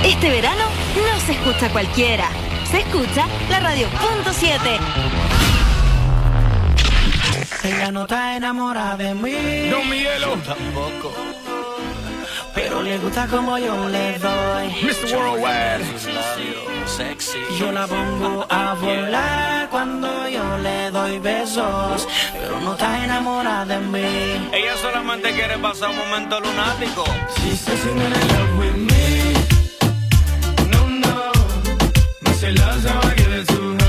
Este verano no se escucha cualquiera, se escucha la radio.7. Ella no está enamorada de mí. No, Miguelo. Tampoco. Pero le gusta como yo le doy. Mr. Worldwide. Sexy. Yo la pongo a volar cuando yo le doy besos. Pero no está enamorada de mí. Ella solamente quiere pasar un momento lunático. She says she's in love with me. No, no. Me say love's how I give it to her.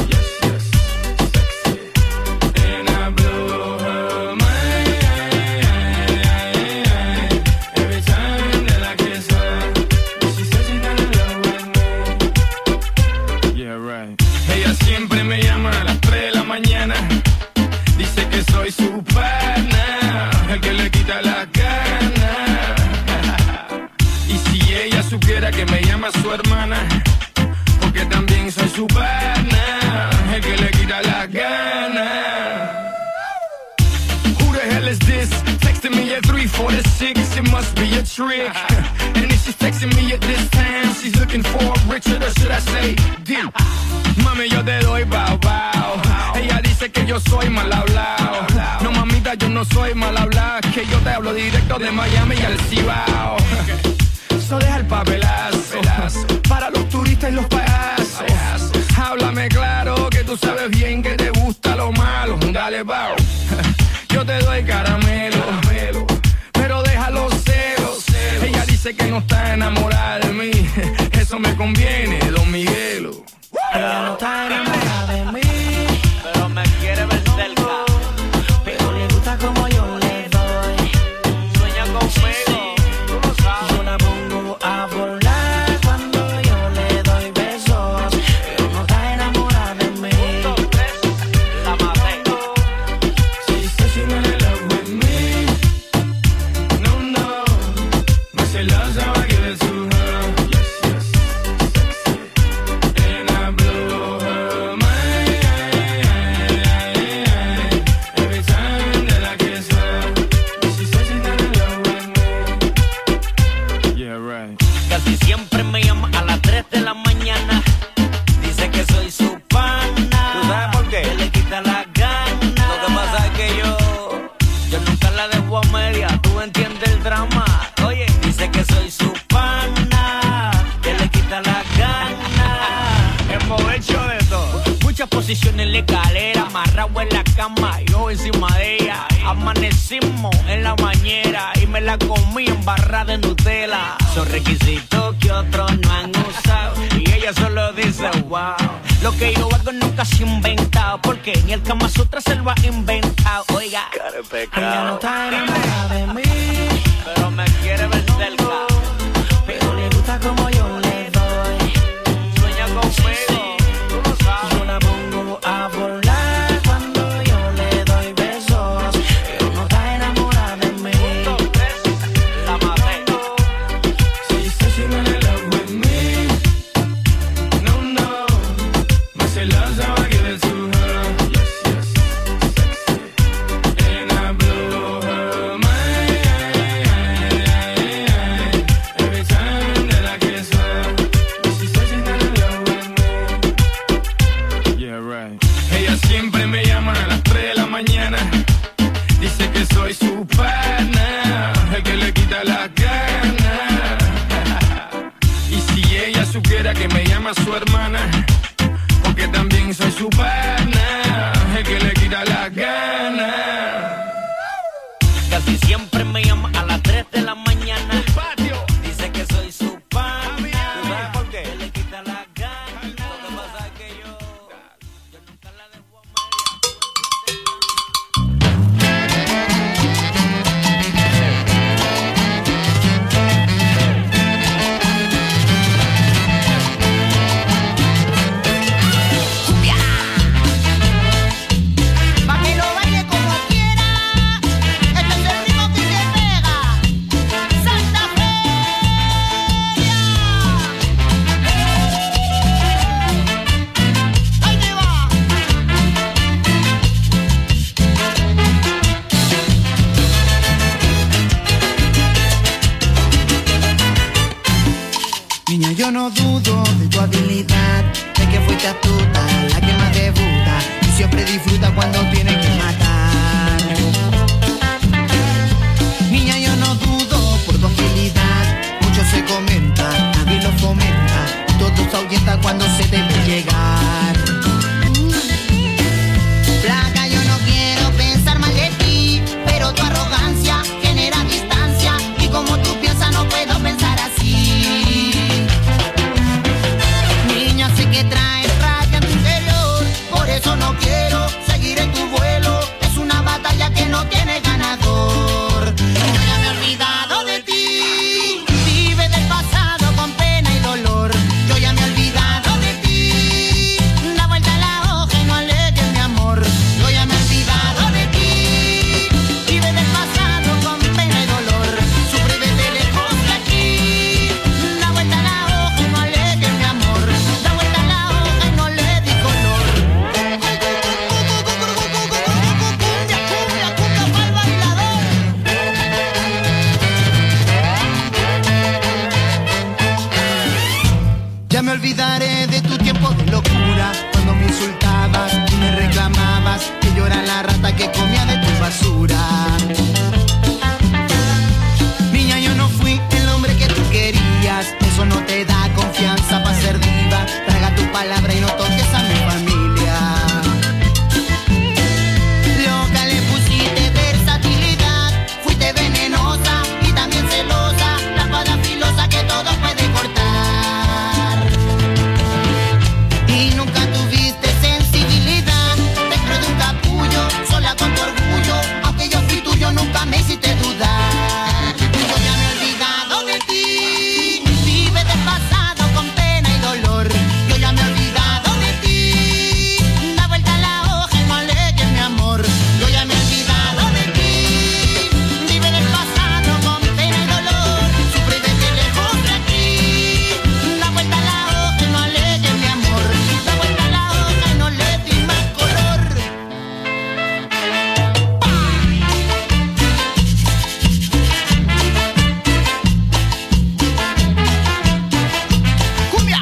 Siempre me llama a las 3 de la mañana. Dice que soy su pana, el que le quita la gana. Y si ella supiera que me llama su hermana, porque también soy su pana, el que le quita la gana. Who the hell is this? Texting me at 3:46, it must be a trick. And if she's texting me at this time, she's looking for Richard, or should I say Dick? Mami, yo te doy bow bow. Ella dice que yo soy mal hablado. No, mamita, yo no soy mal hablado. Que yo te hablo directo de Miami y al Cibao. Eso deja el papelazo para los turistas y los payasos. Háblame claro, que tú sabes bien que te gusta lo malo. Dale, bow. Yo te doy caramelo, pero deja los celos. Ella dice que no está enamorada de mí. Eso me conviene, Don Miguelo. Ella no está enamorada de mí, pero me quiere ver cerca. pero le gusta como yo le doy. Sueña conmigo, tú lo sabes. Yo la pongo a volar cuando yo le doy besos, pero no está enamorada de mí. 1, 2, 3, la maté. She says she's in love with me. No, no. Me say love's how I give it to her. Casi siempre me llama a las 3 de la mañana. Dice que soy su pana. ¿Tú sabes por qué? Que le quita la gana. Lo que pasa es que yo nunca la dejo a media. Tú entiendes el drama. Oye, dice que soy su pana. Que le quita la gana. Hemos hecho de todo. Muchas posiciones en la escalera. Amarrado en la cama. Yo encima de ella. Amanecimos en la bañera. Y me la comí en barra de Nutella. Son requisitos que otros no han usado. Y ella solo dice wow. Lo que yo hago nunca se ha inventado. Porque ni el Kama Sutra se lo ha inventado. Oiga, Ella no está enamorada de mí, pero me quiere ver cerca. pero le gusta como yo le doy. Sueña conmigo, tú lo sabes. Yo la pongo a volar cuando yo le doy besos, pero no está enamorada de mí. 1, 2, 3, la maté. She says she's in love with me. No, no. Me say love's how I give it to her. And I blow her mind every time that I kiss her. She says she's in love with me. Yeah, right. Ella siempre me llama a las 3 de la mañana. Dice que soy su pana, el que le quita la gana. Y si ella supiera que me llama su hermana, porque también soy su pana, el que le quita la gana. Casi siempre me llama a las 3 de la mañana. Dice que soy su pana. ¿Tú sabes por qué? Que le quita la gana. Lo que pasa es que yo nunca la dejo a Pa' que lo baile como quiera. Este es el ritmo que se pega. Niña, yo no dudo de tu habilidad, de que fuiste astuta, la que más debuta y siempre disfruta cuando tiene que matar. Niña, yo no dudo por tu agilidad, mucho se comenta, nadie lo fomenta, todo se ahuyenta cuando se te ve llegar. Flaca, yo no quiero pensar mal de ti, pero tu arrogancia genera distancia y como tú piensas no puedo pensar así. Niña, sé que traes rabia en tu interior, por eso no quiero seguir en tu vuelo. Es una batalla que no tiene ganador. Y yo ya me he olvidado de ti, vive del pasado con pena y dolor. Yo ya me he olvidado de ti, da vuelta la hoja y no alegues mi amor. Yo ya me he olvidado de ti, vive del pasado con pena y dolor. Sufre desde lejos de aquí, da vuelta la hoja y no alegues mi amor. Da vuelta la hoja y no le di color. Cumbia, cumbia, cumbia pa'l bailador. Ya me olvidaré de tu tiempo de locura, cuando me insultabas y me reclamabas que yo era la rata que comía de tu basura. Niña, yo no fui el hombre que tú querías, eso no te da confianza para ser diva. Traga tu palabra y no toques a mi familia. Loca, le pusiste versatilidad, fuiste venenosa y también celosa, la espada filosa que todo puede cortar. Y nunca tuviste sensibilidad, dentro de un capullo, sola con tu orgullo, aunque yo fui tuyo nunca me hiciste dudar. Yo ya me he olvidado de ti, vive del pasado con pena y dolor. Yo ya me he olvidado de ti, da vuelta la hoja y no alegues mi amor. Yo ya me he olvidado de ti, vive del pasado con pena y dolor. Sufre desde lejos de aquí, da vuelta la hoja y no alegues mi amor. Da vuelta la hoja y no le di más color. ¡Cumbia!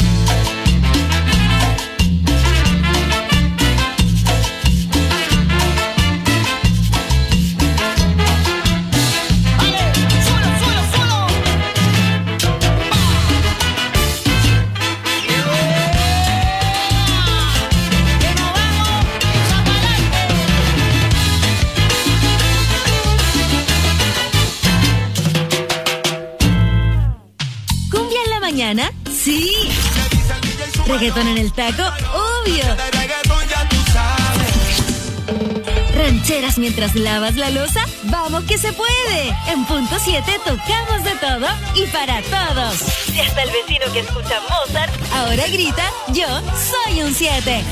¡Vale! ¡Suelo, suelo, suelo! ¡Que nos vamos! ¡Echa pa'lante! ¿Cumbia en la mañana? ¡Sí! ¿Reggaetón en el taco? ¡Obvio! ¿Rancheras mientras lavas la loza? ¡Vamos que se puede! En punto 7 tocamos de todo y para todos. Y hasta el vecino que escucha Mozart ahora grita, yo soy un 7.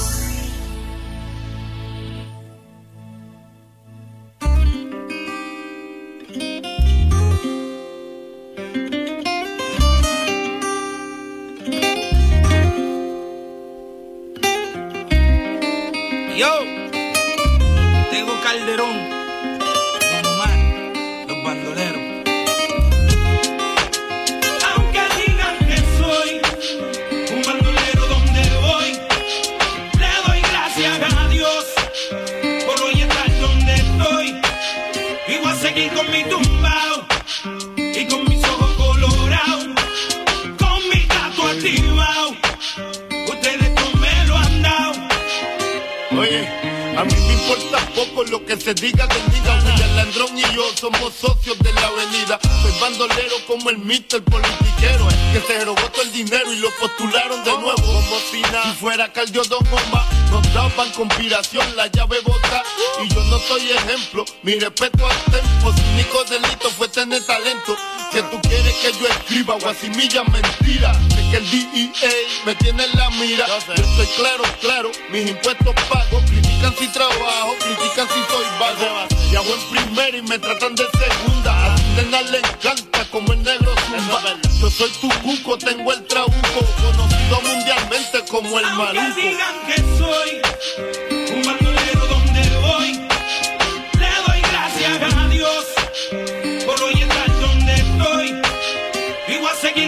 Yo, tengo Calderón, Don Omar, los bandoleros. Aunque digan que soy un bandolero donde voy, le doy gracias a Dios por hoy estar donde estoy. Y voy a seguir con mi tumbao y con mis ojos colorados, con mi gato activado. Ustedes no me lo han dado. Oye, a mí me importa poco lo que se diga de mí. William Landrón y yo somos socios de la avenida. Soy bandolero como el Mr. Politiquero, que se robó todo el dinero y lo postularon de nuevo. Como si nada, si fuera Caldio Don Omar, nos daban conspiración, la llave bota. Y yo no soy ejemplo, mi respeto al tempo. Su único delito fue tener talento. Que tú quieres que yo escriba guasimilla mentira. Sé que el DEA me tiene en la mira. Yo estoy claro, mis impuestos pago. Critican si trabajo, critican si soy vago. Y hago en primera y me tratan de segunda. A tu nena le encanta como el negro zumba. Yo soy tu cuco, tengo el trabuco, conocido mundialmente como el maluco. Aunque digan que soy un bandolero donde voy, le doy gracias a Dios por hoy estar donde estoy. Y voy a seguir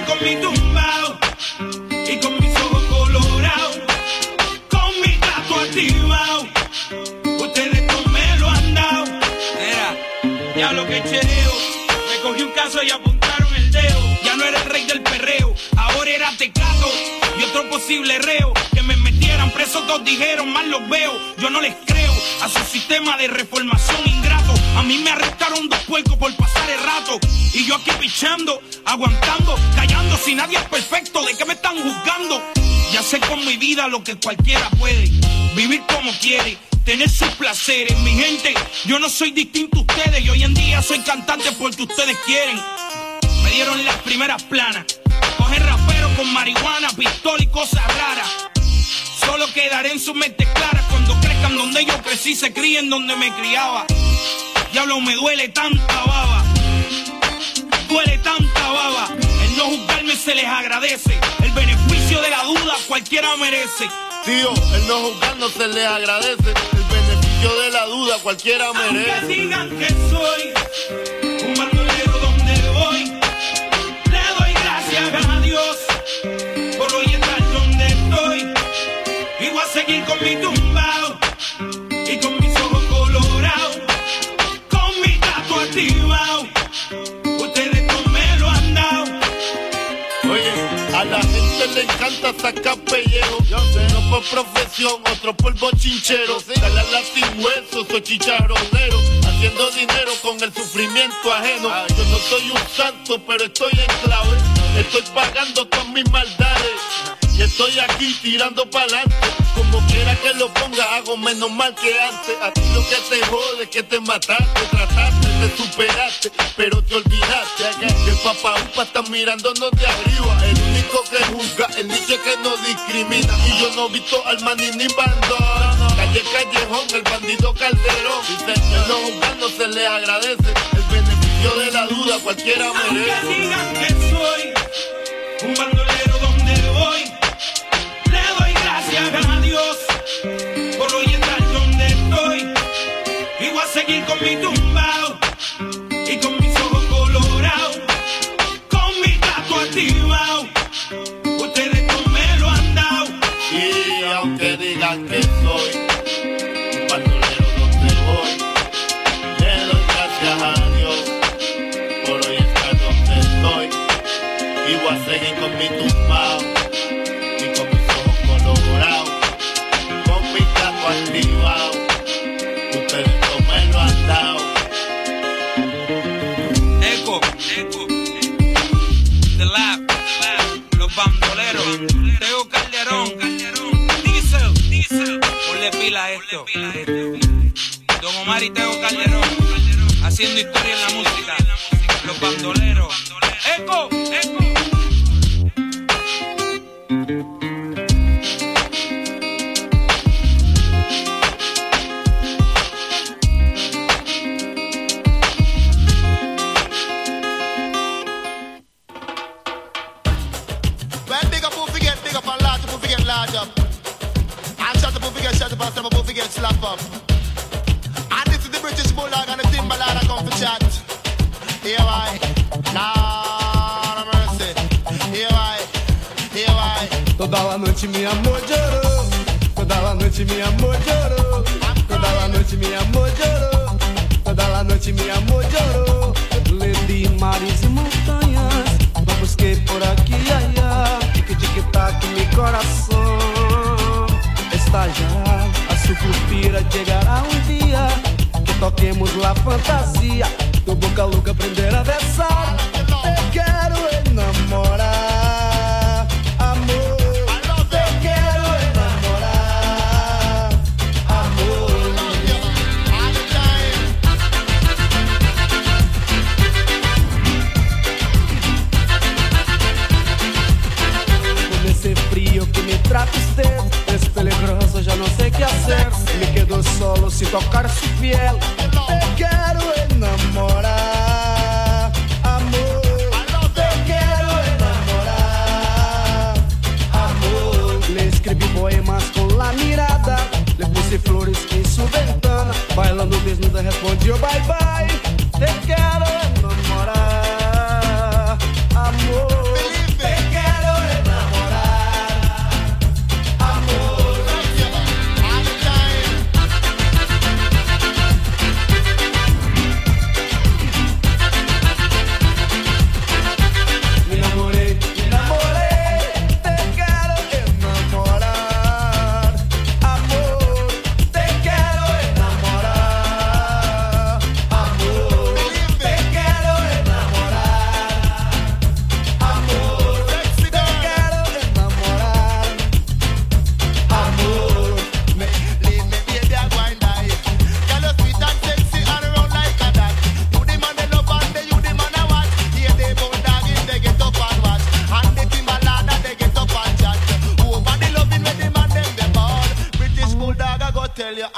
seguir con mi tumbao y con mis ojos colorados, con mi gato activado. Ustedes no me lo han dado. Era, ya lo que chereo. Me cogí un caso y apuntaron el dedo. Ya no era el rey del perreo, ahora era Tecato y otro posible reo. Que me metieran preso, todos dijeron, mal los veo. Yo no les creo a su sistema de reformación ingrato. A mí me arrestaron 2 puercos por pasar el rato. Y yo aquí pichando, aguantando, callando. Si nadie es perfecto, ¿de qué me están juzgando? Ya sé con mi vida lo que cualquiera puede. Vivir como quiere, tener sus placeres. Mi gente, yo no soy distinto a ustedes. Y hoy en día soy cantante porque ustedes quieren. Me dieron las primeras planas. Coger rapero con marihuana, pistola y cosas raras. Solo quedaré en sus mentes claras cuando crezcan donde yo crecí, se críen donde me criaba. Diablo, me duele tanta baba. Duele tanta baba. El no juzgarme se les agradece. El beneficio de la duda cualquiera merece. Tío, el no juzgarnos se les agradece. El beneficio de la duda cualquiera merece. Aunque digan que soy un bandolero donde voy, le doy gracias a Dios por hoy estar donde estoy. Y voy a seguir con mi tumbao y con mis ojos colorados, con mi gato activado. Ustedes no me lo han dado. Oye, a la gente le encanta sacar pellejo. Uno por profesión, otro por bochinchero. Galala sin hueso, soy chicharronero. Haciendo dinero con el sufrimiento ajeno. Yo no soy un santo, pero estoy en clave. Estoy pagando todas mis maldades. Y estoy aquí tirando pa'lante. Como quiera que lo ponga, hago menos mal que antes. A ti lo que te jode es que te mataste. Trataste, te superaste, pero te olvidaste. Que el papá upa está mirándonos de arriba. El único que juzga, el nicho que no discrimina. Y yo no he visto al maní ni bandón. Calle Callejón, el bandido Calderón. El no juzgando se le agradece. El beneficio de la duda cualquiera merece. Aunque digan que soy un bandolero donde voy, le doy gracias a Dios por hoy estar donde estoy. Y voy a seguir con mi tumbao y con mis ojos colorados, con mi gato activado. Ustedes no me lo han dado. Y aunque digan que soy un bandolero donde voy, le doy gracias a Dios por hoy estar donde estoy. Y voy a seguir con mi tumbao y con mis ojos colorados, con mi gato activado. Ustedes no me lo han dado. Eco, The Lab, los bandoleros, Teo Calderón, Diesel, ponle pila a esto. Don Omar y Teo Calderón, haciendo historia en la música, los bandoleros. Eco. Well, big up, big up, and large up, get large up. And shut up, shut up, and stop up, get slap up. And this is the British Bulldog and the Timberland I come for chat. Here I, nah, no mercy. Here I. Toda a noite meu amor chorou. Toda a noite meu amor chorou. Toda a noite meu amor chorou. Toda a noite meu amor chorou. Le di mares e montanhas, não busquei por aqui, ai, ai. Tic-tic-tac, meu coração está já. A sucupira chegará um dia que toquemos lá fantasia. Do boca louca aprender a versar. Eu quero enamorar, amor. Eu quero enamorar, amor. Con ese frío que me trata usted es peligroso, ya no sé qué hacer. Me quedo solo sin tocar su piel. Eu quero enamorar, amor. Eu quero enamorar, amor. Le escrevi poemas com la mirada, le puse flores em sua ventana. Bailando desnuda responde bye bye. Te quero enamorar, amor.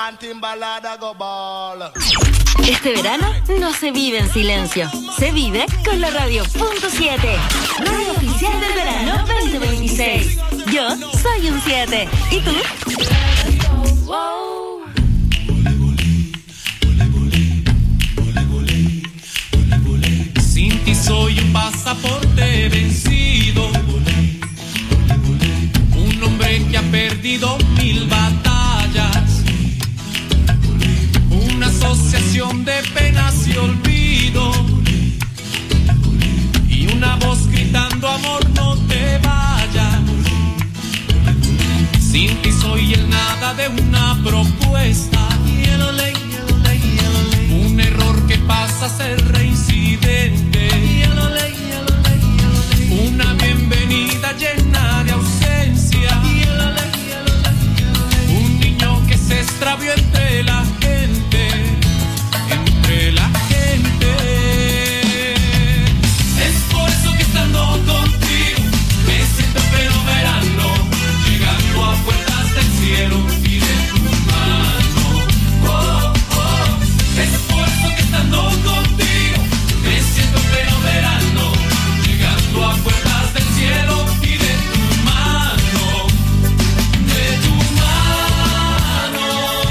and Timbalada go ball. Este verano no se vive en silencio, se vive con la Radio.7, radio oficial del verano 2026. Yo soy un 7. ¿Y tú? Sin ti soy un pasaporte vencido, un hombre que ha perdido 1000 batallas, una asociación de penas y olvido, y una voz gritando amor no te vayas. Sin ti soy el nada de una propuesta, un error que pasa a ser reincidente, una bienvenida llena de ausencia, un niño que se extravió entre la gente, Es por eso que estando contigo me siento fenomenal, llegando a puertas del cielo y de tu mano. Oh, oh. Es por eso que estando contigo me siento fenomenal, llegando a puertas del cielo y de tu mano, de tu mano.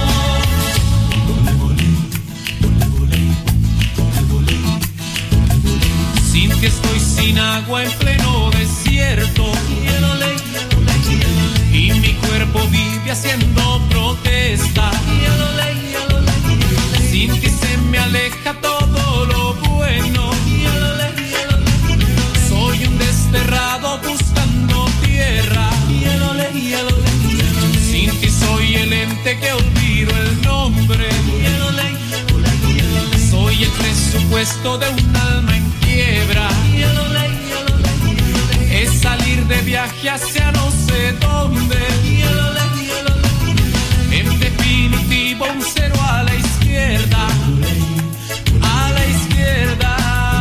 Sin ti estoy sin agua en pleno desierto, y mi cuerpo vive haciendo protesta. Sin ti se me aleja todo lo bueno, soy un desterrado buscando tierra. Sin ti soy el ente que olvido el nombre, soy el presupuesto de un alma en quiebra. Es salir de viaje hacia no sé dónde, en definitivo un cero a la izquierda, a la izquierda.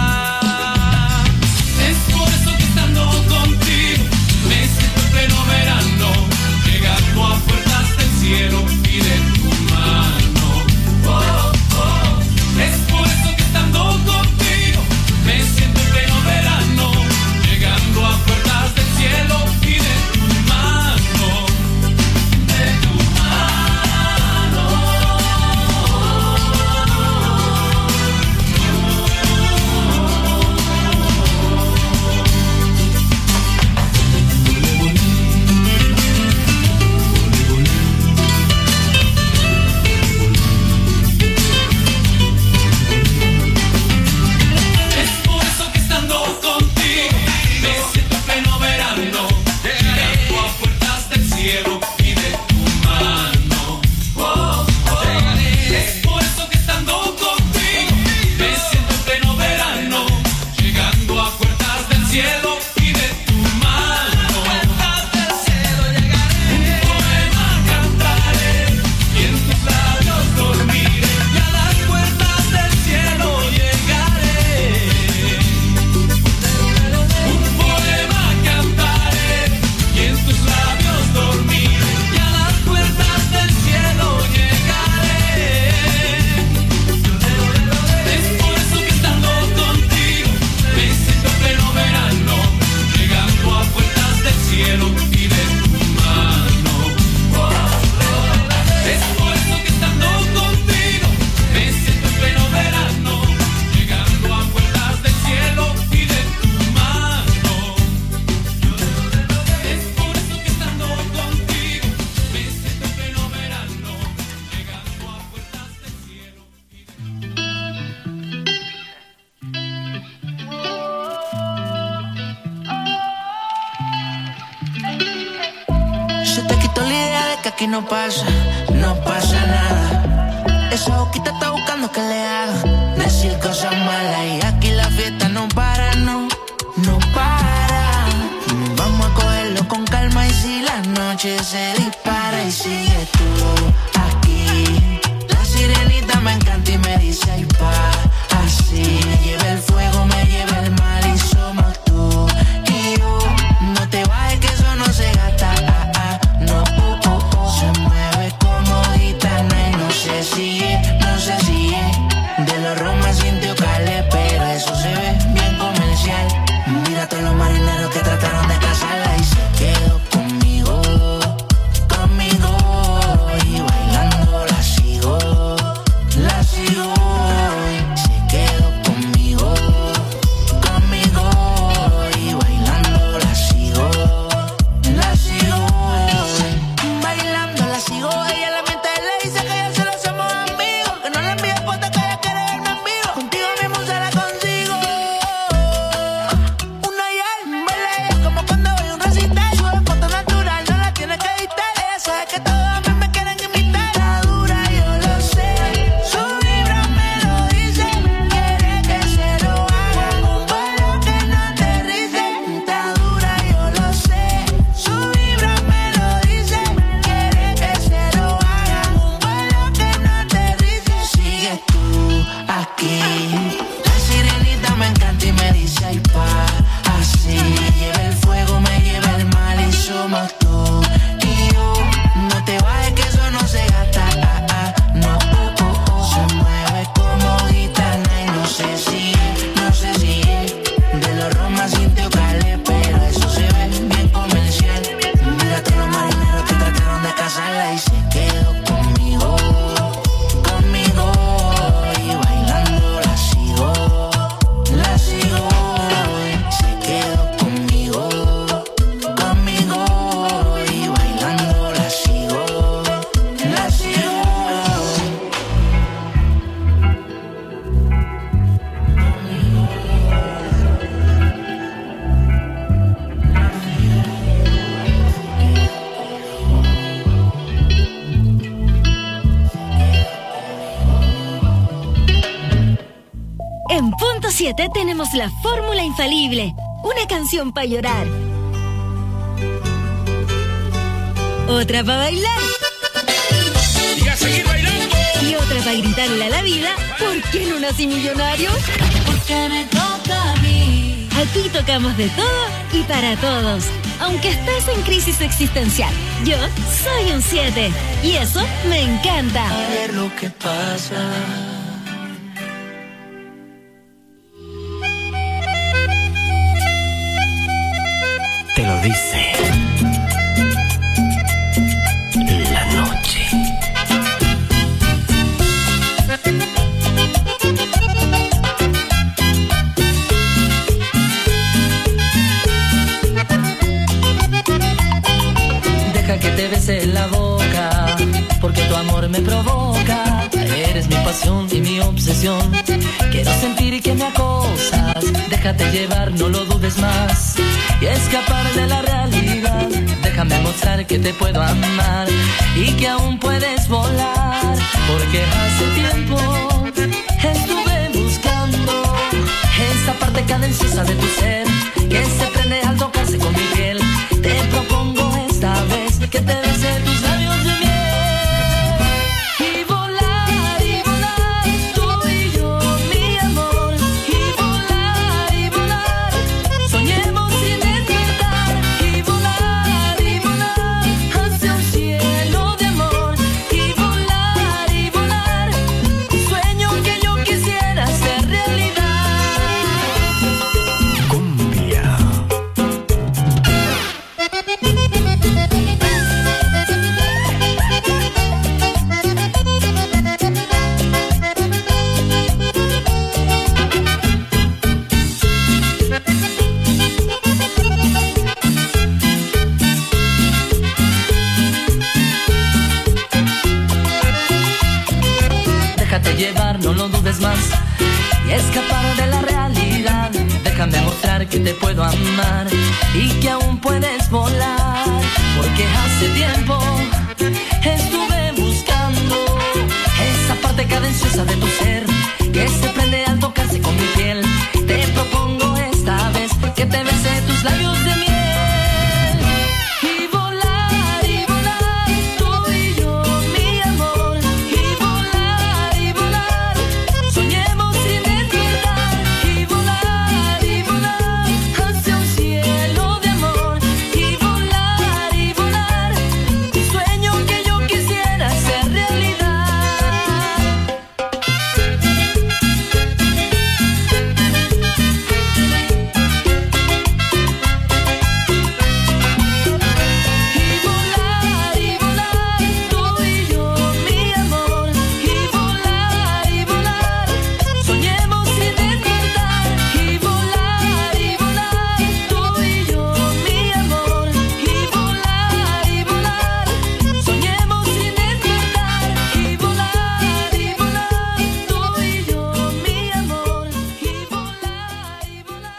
Es por eso que estando contigo me siento fenomenal, llegando a puertas del cielo y de tu mano. Oh, oh. Es por eso que estando contigo me siento fenomenal, llegando a puertas del cielo y de tu mano, de tu mano. Es por eso que estando contigo me siento fenomenal, llegando a puertas del cielo y de tu mano. Oh, oh. Es por eso que estando contigo me siento fenomenal, llegando a puertas del cielo y de tu mano. Puertas del cielo llegaré, un poema cantaré y en tus labios dormiré, y a las puertas del cielo llegaré. Un poema cantaré y en tus labios dormiré, y a las puertas del cielo llegaré. Es por eso que estando contigo me siento fenomenal, llegando a puertas del cielo y de tu mano. Es por eso que estando contigo me siento fenomenal, llegando a puertas del cielo y de tu mano. Es por eso que estando contigo me siento fenomenal, llegando a puertas del cielo y Se te quitó la idea de que aquí no pasa nada. Esa boquita está buscando que le haga decir cosas malas, y aquí la fiesta no para, no para. Vamos a cogerlo con calma, y si la noche se dispara y sigues tú aquí. La sirenita me encanta y me dice ay pa, así. Me lleva el fuego, me lleva el mal, y somos tú y yo. No te bajes que eso no se gasta, no. Se mueve como gitana y no 7 tenemos la fórmula infalible. Una canción para llorar. Otra para bailar. Y a seguir bailando. Y otra para gritarle a la vida, ¿por qué no nací millonario? Porque me toca a mí. Aquí tocamos de todo y para todos. Aunque estés en crisis existencial, yo soy un 7. Y eso me encanta. A ver lo que pasa. Te lo dice la noche. Deja que te bese la boca, porque tu amor me provoca. Eres mi pasión y mi obsesión. Quiero sentir que me acosas. Déjate llevar, no lo dudes más. Y escapar de la realidad. Déjame mostrar que te puedo amar y que aún puedes volar. Porque hace tiempo estuve buscando esa parte cadenciosa de tu ser que se prende al tocarse con mi piel. Te propongo esta vez que te bese tus labios de miel. Y volar, tú y yo, mi amor. Y volar, soñemos sin despertar. Y volar, hacia un cielo de amor. Y volar, un sueño que yo quisiera hacer realidad. Cumbia. Déjate llevar, no lo dudes más. Y escapar de la realidad. Déjame mostrar que te puedo amar y que aún puedes volar. Porque hace tiempo estuve buscando esa parte cadenciosa de tu ser que se prende al tocarse con mi piel. Te propongo esta vez que te bese tus labios de miel. Y volar, tú y yo, mi amor. Y volar, soñemos sin despertar. Y volar, hacia un cielo de amor. Y volar, un sueño que yo quisiera hacer realidad. Y volar, tú y yo, mi amor. Y volar, soñemos sin despertar. Y volar, tú y yo, mi amor. Y volar, soñemos sin despertar. Y volar, tú y yo, mi amor. Y volar.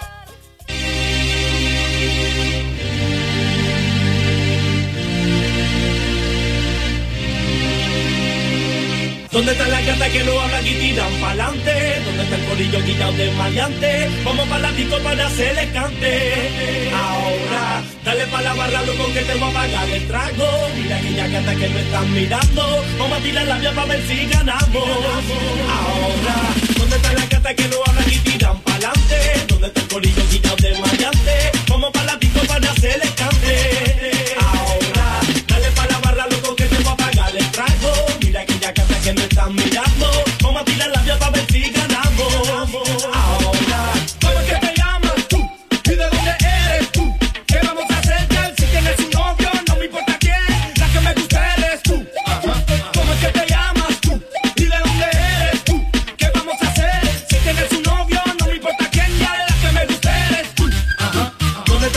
¿Dónde están las gatas que no hablan y tiran pa'lante? ¿Dónde está el corillo quitado de maleante? Vamos pa' la disco para hacerle cante. Ahora, dale pa' la barra, loco, que te voy a pagar el trago. Mira aquellas gatas que no están mirando. Vamos a tirar la vía pa' ver si ganamos. Ahora, ¿dónde están las gatas que no hablan y tiran pa'lante? ¿Dónde está el corillo quitado de maleante? Vamos pa' la disco para hacerle cante. Ahora, dale pa' la barra, loco, que te voy a pagar el trago. Mira aquellas gatas que no están mirando. Vamos a tirar la vía pa' ver si ganamos. Ahora, ¿cómo es que te llamas tú? ¿Y de dónde eres tú? ¿Qué vamos a hacer, girl? Si tienes un novio, no me importa quién. La que me gusta eres tú. ¿Cómo es que te llamas tú? ¿Y de dónde eres tú? ¿Qué vamos a hacer? Si tienes un novio, no me importa quién. Ya la que me gusta eres tú. ¿Dónde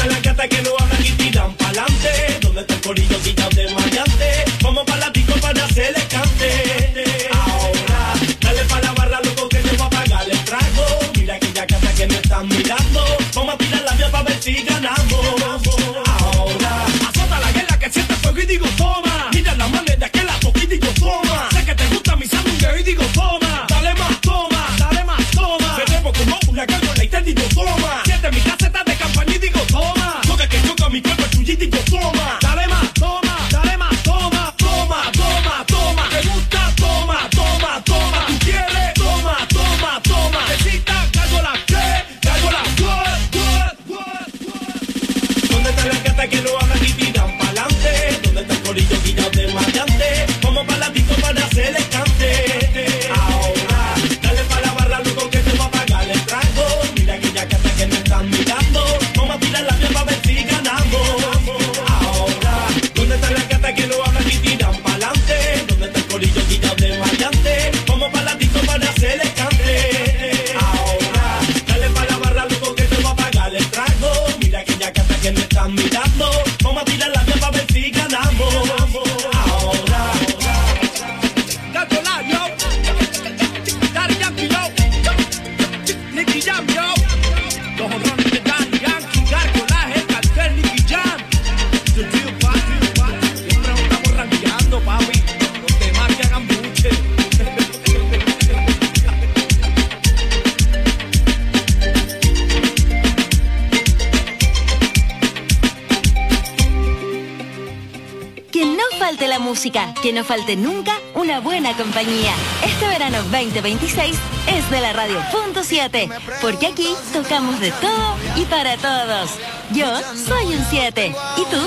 chiquitillo, toma. Dale más, toma, dale más, toma, toma, toma, toma. Te gusta, toma, toma, toma. Tú quieres, toma, toma, toma. Necesitas gárgolas, ¿qué? Gárgolas, what? ¿Dónde está la gata que lo hablan y tiran pa'lante? ¿Dónde está el corillo guiñado de maleante? Vamos para la disco para hacer el cante. Ahora, dale pa' la barra, loco, que te va a pagar el trago. Mira aquella gata que me están mirando. Vamos a tirar la mía pa' ver si ganamos. Ahora, ¿dónde está la gata que lo hablan y tiran pa'lante? ¿Dónde está el corillo guiñado de maleante? Vamos para la disco para hacer el cante. Ahora, dale pa' la barra, loco, que te va a pagar el trago. Mira aquella gata que me están mirando. Vamos a tirar la mía pa' ver si ganamos. Ahora, Gárgola, yo. Daddy Yankee, yo. Nicky Jam, yo. Los honrones de Daddy Yankee. Gárgola, el cartel, Nicky Jam. The real party. Siempre nos estamos ranqueando, papi. Los demás que hagan buche. Que no falte la música, que no falte nunca una buena compañía. Este verano 2026 es de la Radio Punto 7, porque aquí tocamos de todo y para todos. Yo soy un 7, ¿y tú?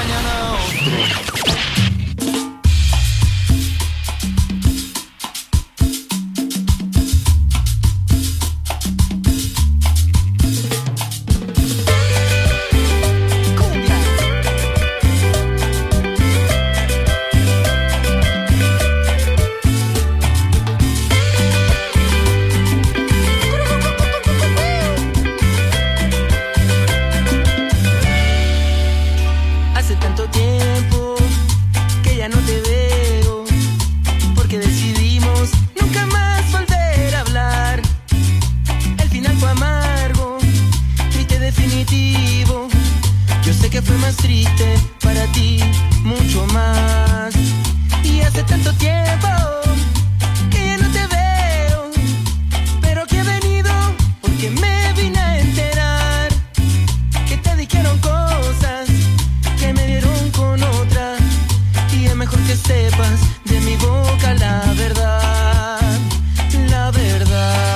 Hace tanto tiempo que ya no te veo, porque decidimos nunca más volver a hablar. El final fue amargo, triste definitivo. Yo sé que fue más triste para ti, mucho más. Y hace tanto tiempo que ya no te veo, pero que he venido porque me vine a enterar que te dijeron cosas que me dieron con otra, y es mejor que sepas de mi boca la verdad, la verdad.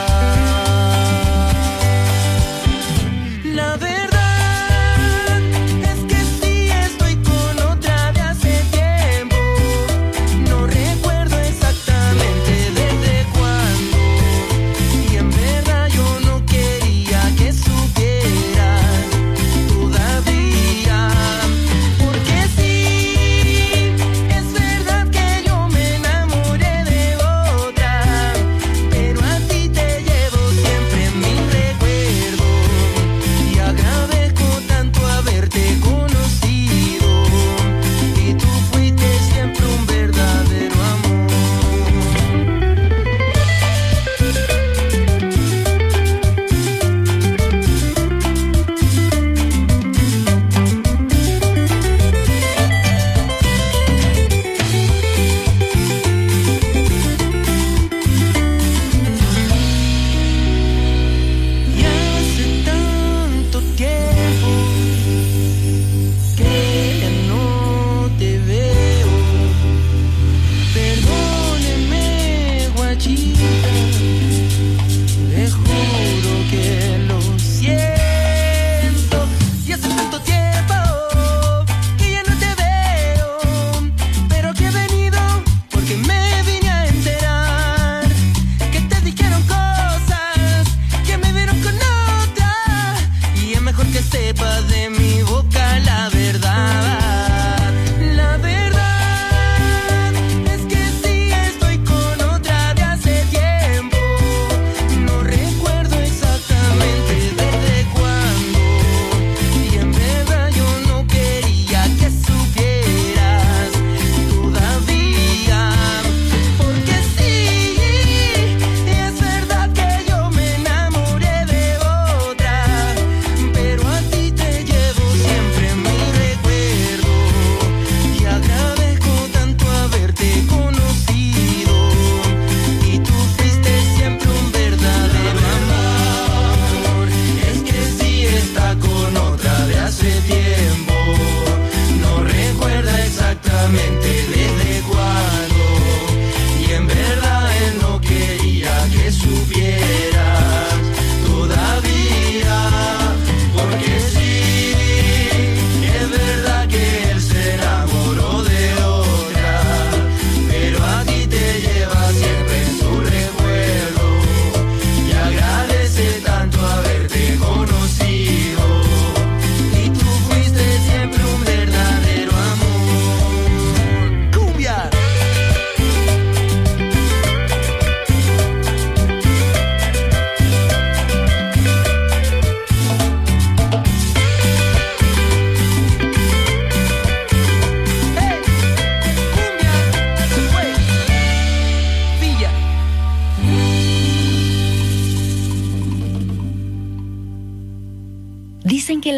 La verdad es que sí estoy con otra de hace tiempo. No recuerdo exactamente desde cuándo, y en verdad yo no quería que supieras todavía. Porque sí, es verdad que yo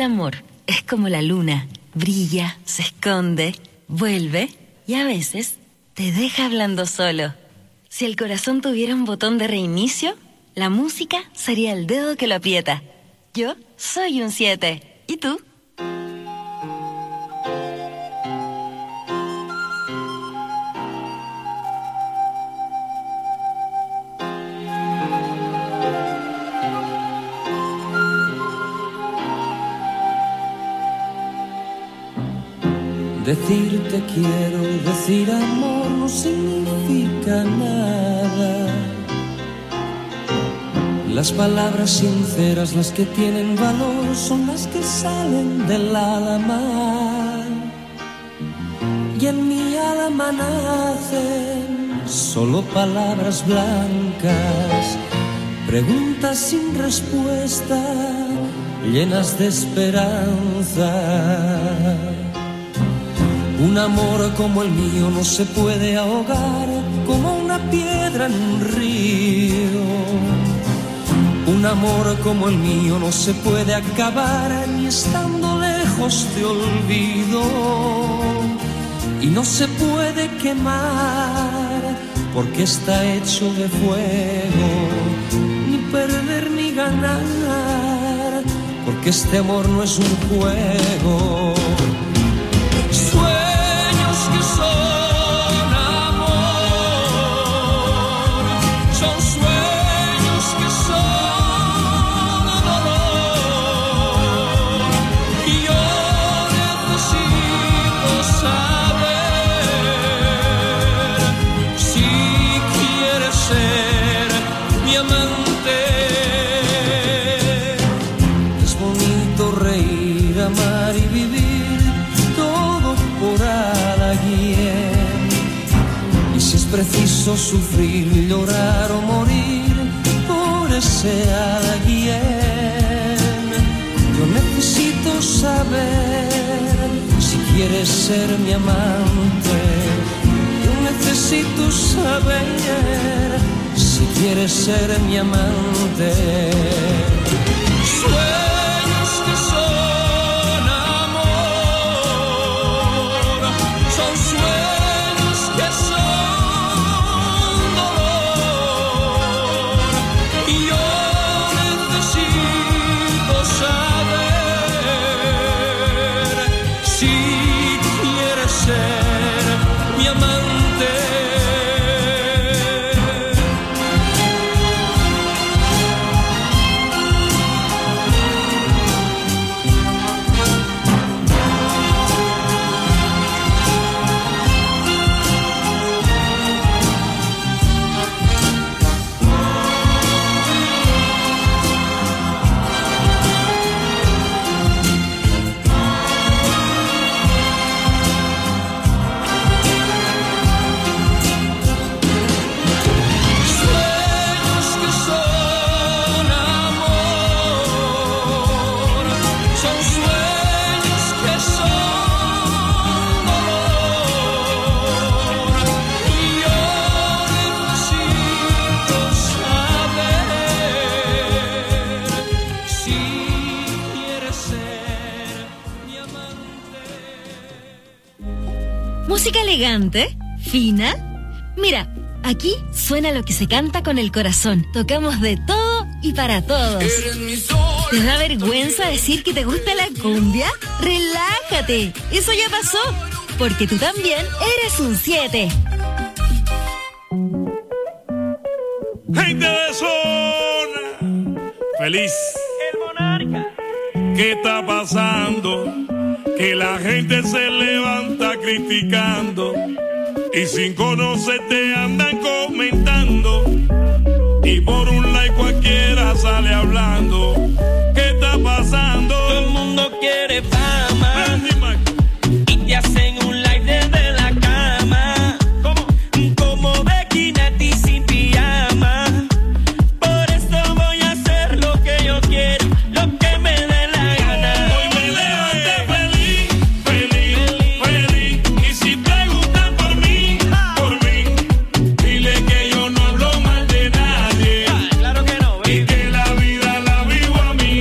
amor es como la luna, brilla, se esconde, vuelve y a veces te deja hablando solo. Si el corazón tuviera un botón de reinicio, la música sería el dedo que lo aprieta. Yo soy un 7. ¿Y tú? Decir te quiero, decir amor no significa nada. Las palabras sinceras, las que tienen valor, son las que salen del alma. Y en mi alma nacen solo palabras blancas, preguntas sin respuesta, llenas de esperanza. Un amor como el mío no se puede ahogar como una piedra en un río. Un amor como el mío no se puede acabar ni estando lejos te olvido. Y no se puede quemar porque está hecho de fuego. Ni perder ni ganar porque este amor no es un juego. Que son amor, son sueños que son dolor, y yo necesito saber si quieres ser mi amante. Es bonito reír, amar y vivir todo por alguien. Y si es preciso sufrir, llorar o morir por ese alguien, yo necesito saber si quieres ser mi amante. Yo necesito saber si quieres ser mi amante. Sueños que son amor, son sueños que son dolor, y yo necesito saber si quieres ser mi amante. Música elegante, fina. Mira, aquí suena lo que se canta con el corazón. Tocamos de todo y para todos. ¿Te da vergüenza decir que te gusta la cumbia? Relájate, eso ya pasó, porque tú también eres un 7. Gente de zona, feliz. El monarca. ¿Qué está pasando? Que la gente se levanta criticando y sin conocerte andan comentando, y por un like cualquiera sale hablando. ¿Qué está pasando? Todo el mundo quiere fama y te hacen un live desde la cama. ¿Cómo? Como Becky Nati sin pijama. Por eso voy a hacer lo que yo quiero, lo que me dé la gana. Hoy me levanté feliz, feliz, feliz. Y si preguntan por mí, dile que yo no hablo mal de nadie. Claro que no, baby. Y que la vida la vivo a mi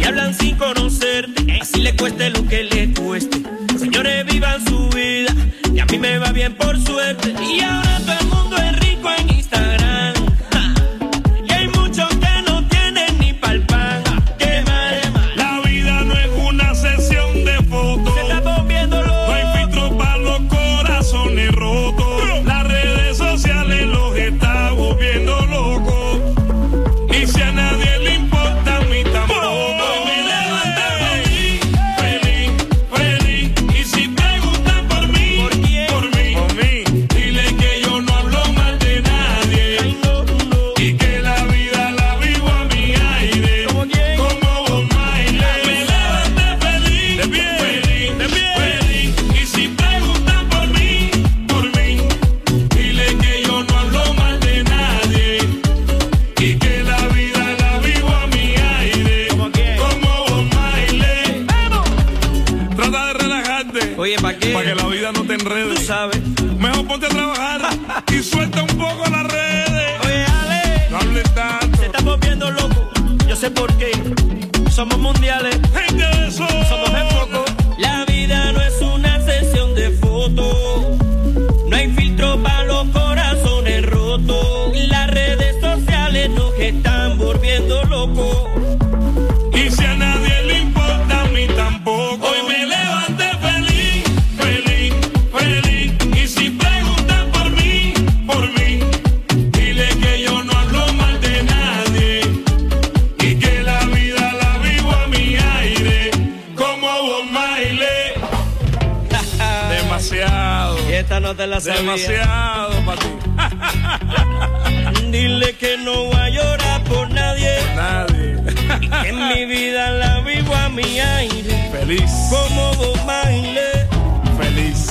hablan sin conocerte, así le cueste lo que le cueste. Señores, vivan su vida, y a mí me va bien por suerte. Y ahora todo el mundo es rico en Instagram. Ja. Y hay muchos que no tienen ni pa'l pan. Qué mal. La vida no es una sesión de fotos. Se está volviendo loco. No hay filtro para los corazones rotos. Las redes sociales los está volviendo locos. Y si a nadie le importa, a mí tampoco. Me levanté feliz, feliz, feliz. Y si preguntan por mí, por mí, dile que yo no hablo mal de nadie. Y que la vida la vivo a mi aire. Como Bob Marley. Me levanté feliz, feliz, feliz. Y si preguntan por mí, dile que yo no hablo mal de nadie. Y que la vida la vivo a mi aire. Como Bob Marley. Trata de relajarte. Oye, ¿para qué? Para que la vida no te enrede. Tú sabes. Mejor ponte a trabajar y suelta un poco las redes. Oye, Ale, No hables tanto. se está volviendo loco. Yo sé por qué. Somos mundiales. Gente de eso. Somos el foco. La vida no es una sesión de fotos. No hay filtro para los corazones rotos. Las redes sociales nos están volviendo locos. Y si a nadie le importa, a mí tampoco. Hoy me levanté feliz, feliz, feliz. Y si preguntan por mí, dile que yo no hablo mal de nadie. Y que la vida la vivo a mi aire. Como Bob Marley. Demasiado. Y esta no te la sabía. Demasiado para ti. Dile que no voy a llorar por nadie. Nadie. Y que en mi vida la vivo a mi aire. Feliz. Como Bob Marley. Feliz.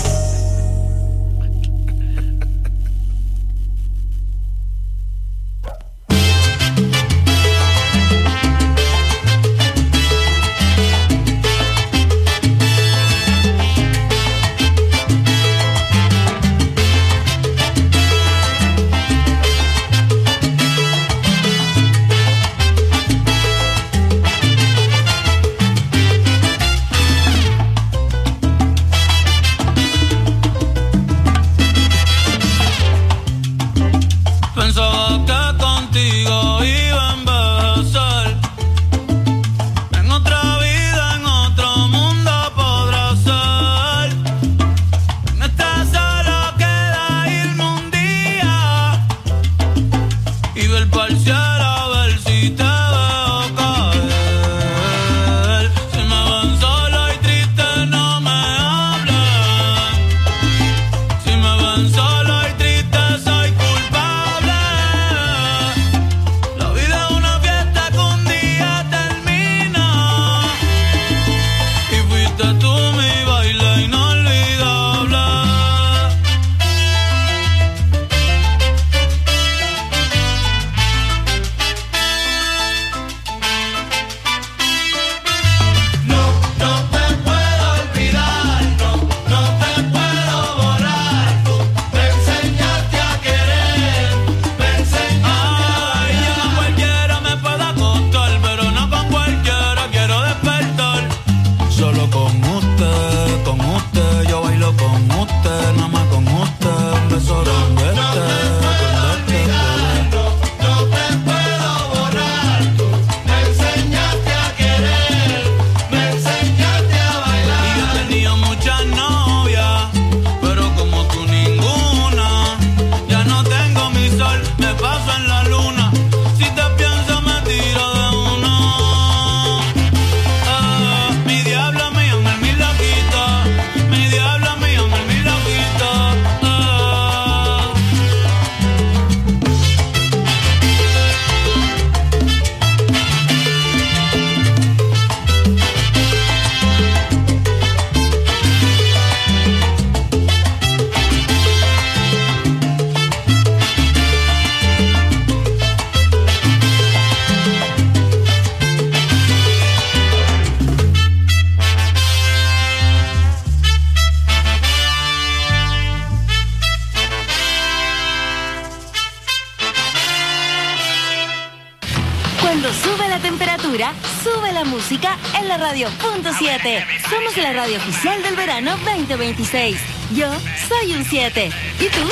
música en la radio .7. Somos la radio oficial del verano 2026. Yo soy un 7. ¿Y tú?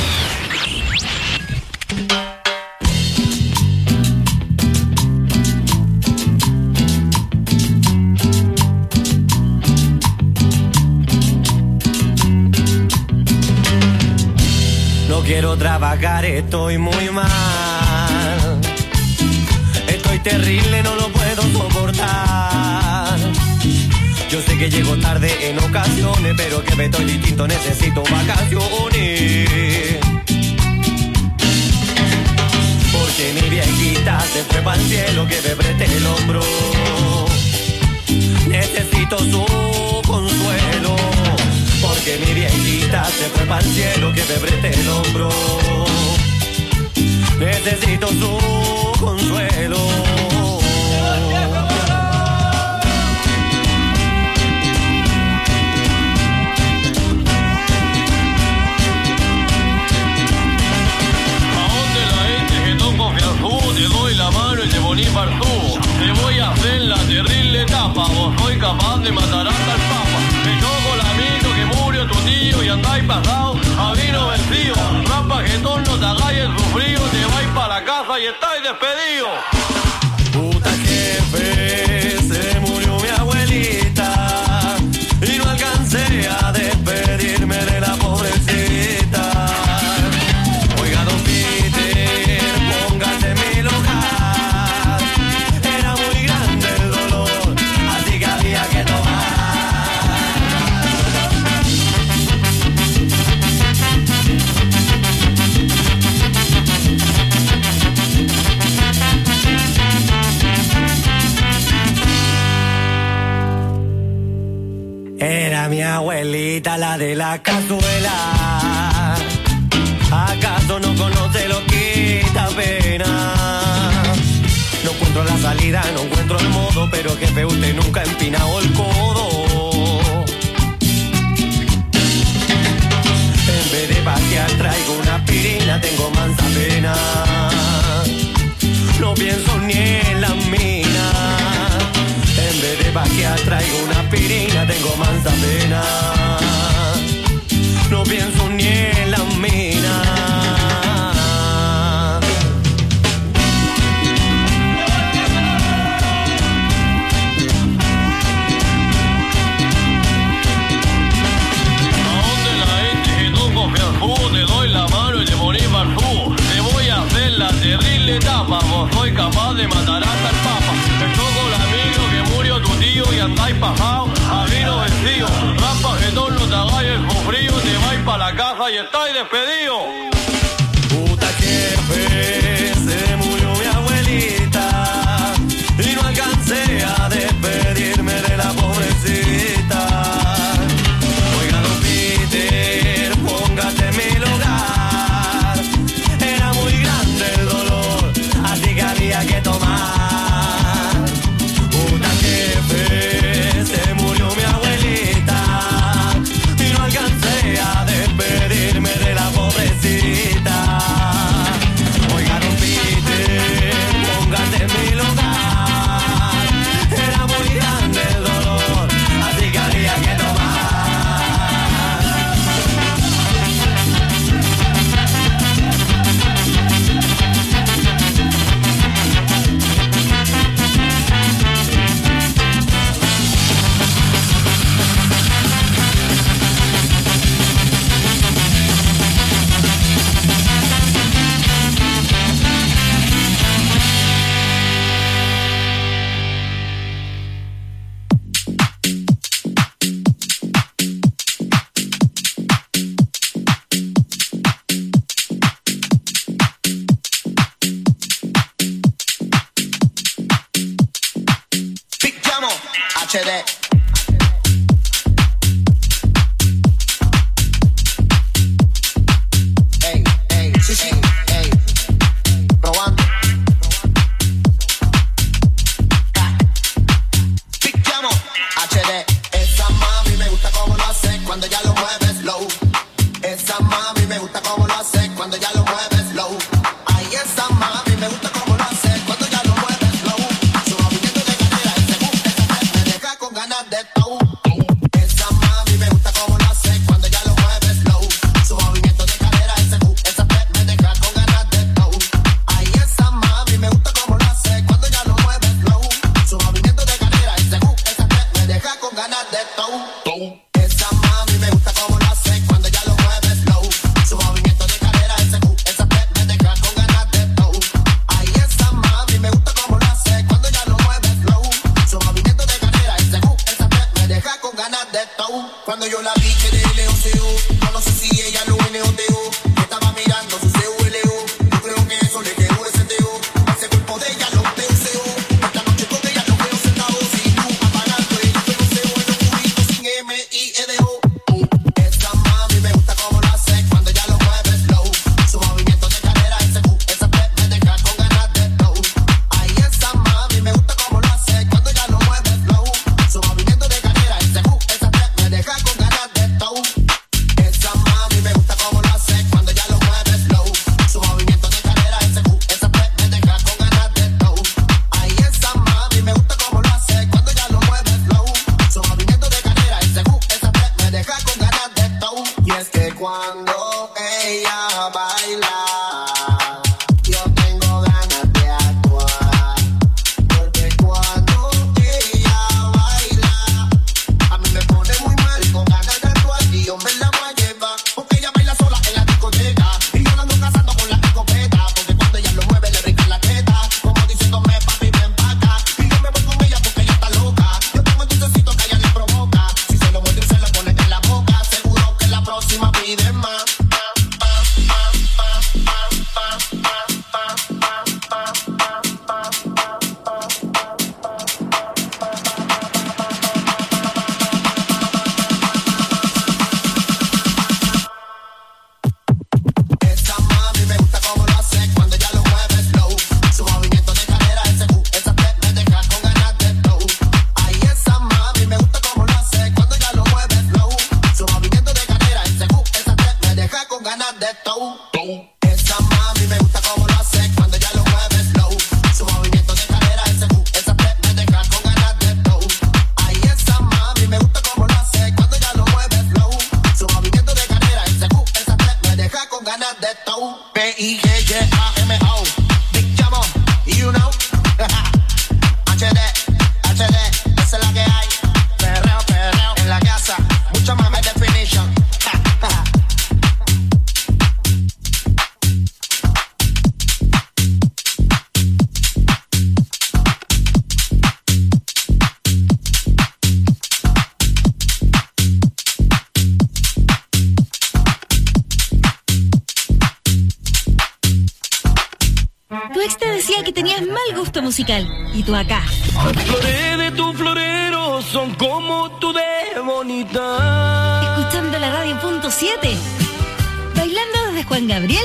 No quiero trabajar, estoy muy mal. Estoy terrible, no lo puedo soportar. Yo sé que llego tarde en ocasiones, pero que me estoy distinto, necesito vacaciones. Porque mi viejita se fue para el cielo, que me preste el hombro. Necesito su consuelo. Porque mi viejita se fue para el cielo, que me preste el hombro. Necesito su consuelo. Te doy la mano y te poní partú. Te voy a hacer la terrible etapa. Vos soy capaz de matar hasta el papa. Me choco el amigo que murió tu tío y andáis pasado a vino vencido. Rampa que no te hagáis el sufrido. Te vais para la casa y estáis despedido. Puta jefe, se murió mi abuelita y no alcancé a despedirme de la pobrecita. Oiga, don Peter, póngase en mi lugar. Era muy grande el dolor, así que había que tomar. Era mi abuelita, la de la cazuela. ¿Acaso no conoce lo que da pena? No encuentro la salida, no encuentro el modo, pero jefe, usted nunca ha empinado el codo. En vez de vaciar traigo una aspirina, tengo mansa pena. No pienso ni en la mina. En vez de vaciar traigo una aspirina, tengo mansa pena. No pienso ni en la mina. ¿A dónde la gente que tú confías tú? Te doy la mano y te poní partú. Te voy a hacer la terrible etapa. Vos soy capaz de matar hasta el papa. Me choco el amigo que murió tu tío y andáis pasado a vino vencido. Rampa que no te hagáis el sufrido. Te vais para la casa y estáis despedido. Puta jefe, se murió mi abuelita y no alcancé a despedirme de la pobrecita. Oiga, don Peter, póngase en mi lugar. Era muy grande el dolor, así que había que tomar. Puta jefe, se murió mi abuelita y no alcancé a despedirme de la pobrecita. Oiga, don Peter, póngase en mi lugar. Era muy grande el dolor, así que había que tomar. Picchiamo HD. Ey, ey, sí, sí, ey. Probando. Picchiamo HD. Esa mami me gusta como lo hace cuando ya lo mueves slow. Esa mami me gusta como lo hace cuando ya lo mueves slow. Ay, esa mami me gusta como lo hace cuando ya lo mueves slow. Su movimiento de cadera es según de todo. Cuando yo la vi que de LOCO, yo no sé si ella lo NOTO. Estaba mirando su CULO, yo creo que eso le quedó ese TO. Ese cuerpo de ella lo TUCO. Esta noche con ella lo veo sentado sin luz, apagando el TUCO en los cubitos sin MIEDO. Esta mami me gusta como lo hace cuando ella lo mueve slow. Su movimiento de cadera, ese Q, esa P me deja con ganas de flow. Ay, esa mami me gusta como lo hace cuando ella lo mueve slow. Su movimiento de cadera, ese Q, esa P me deja con ganas de flow. Esa mami me gusta como lo hace cuando ella lo mueve slow. Su movimiento de cadera, ese Q, esa P me deja con ganas de flow. Ay, esa mami me gusta como lo hace cuando ella lo mueve slow. Su movimiento de cadera, ese Q, esa P me deja con ganas de flow. Y es que cuando ella baila, yo tengo ganas de actuar. Porque cuando ella baila, a mí me pone muy mal con ganas de actuar. Y yo me la voy a llevar, porque ella baila sola en la discoteca. Y yo la ando cazando con la escopeta, porque cuando ella lo mueve le brinca la teta, como diciéndome papi ven pa' acá. Y yo me voy con ella porque ella está loca. Yo tengo el dulcecito que a ella le provoca. Si se lo muerde y se lo pone en la boca, seguro que la próxima pide más. Esa mami me gusta como lo hace cuando ella lo mueve slow. Su movimiento de cadera, ese Q, esa P me deja con ganas de flow. Ay, esa mami me gusta como lo hace cuando ella lo mueve slow. Su movimiento de cadera, ese Q, esa P me deja con ganas de flow. Esa mami me gusta como lo hace cuando ella lo mueve slow. Su movimiento de cadera, ese Q, esa P me deja con ganas de flow. Ay, esa mami me gusta como lo hace cuando ella lo mueve slow. Su movimiento de cadera, ese Q, esa P me deja con ganas de flow. PIGYAMO, Big Jamo, you know. HD, esa es la que hay. Perreo en la casa, mucha más high definition. Tu ex te decía que tenías mal gusto musical. Y tú acá, Flores de tu florero son como tú de bonita. escuchando la radio punto 7. Bailando desde Juan Gabriel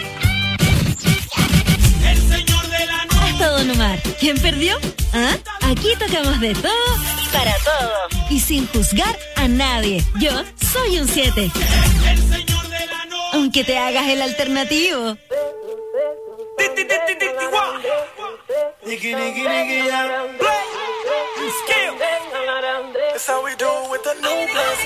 El señor de la noche. hasta Don Omar. ¿Quién perdió? ¿Ah? Aquí tocamos de todo y para todos. Y sin juzgar a nadie. Yo soy un 7. El señor de la noche. Aunque te hagas el alternativo. Nigga, yeah. Play. Skill. That's how we do it with the new blast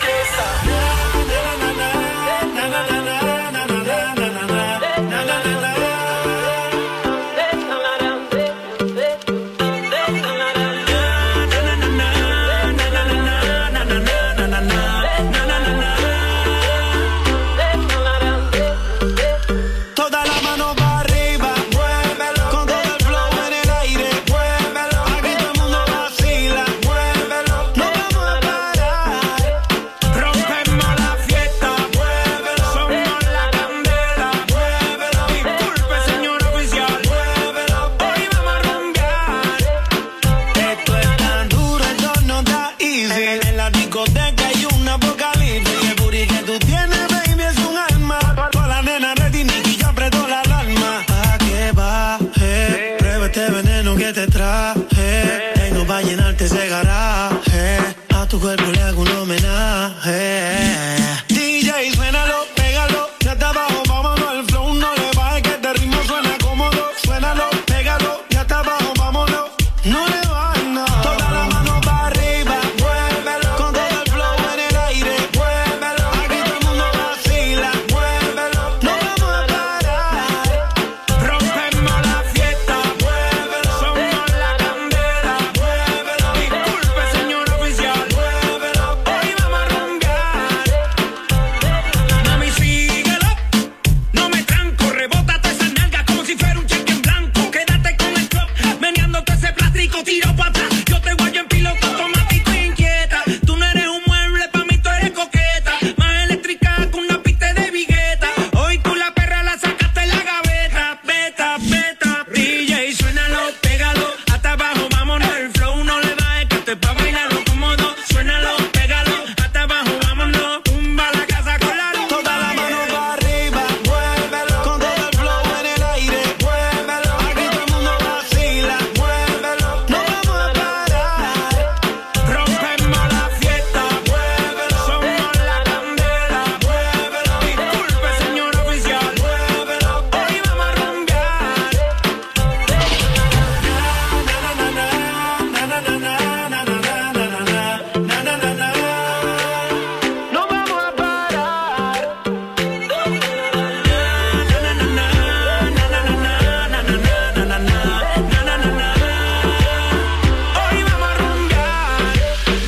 Toda la mano para arriba, muévelo. Con todo el flow en el aire, muévelo. Aquí todo el mundo vacila, muévelo. No vamos a parar, rompemos la fiesta, muévelo. Somos la candela, muévelo. Disculpe, señor oficial, muévelo. Hoy vamos a rumbear. Esto es tan duro, esto no está easy. En la discoteca hay un apocalipsis. El booty que tú tienes, baby, es un arma. Toda la nena ready, Nicky, ya apretó la alarma. Pa' que baje, prueba este veneno que te traje. Tengo pa' llenarte ese garaje. A tu cuerpo le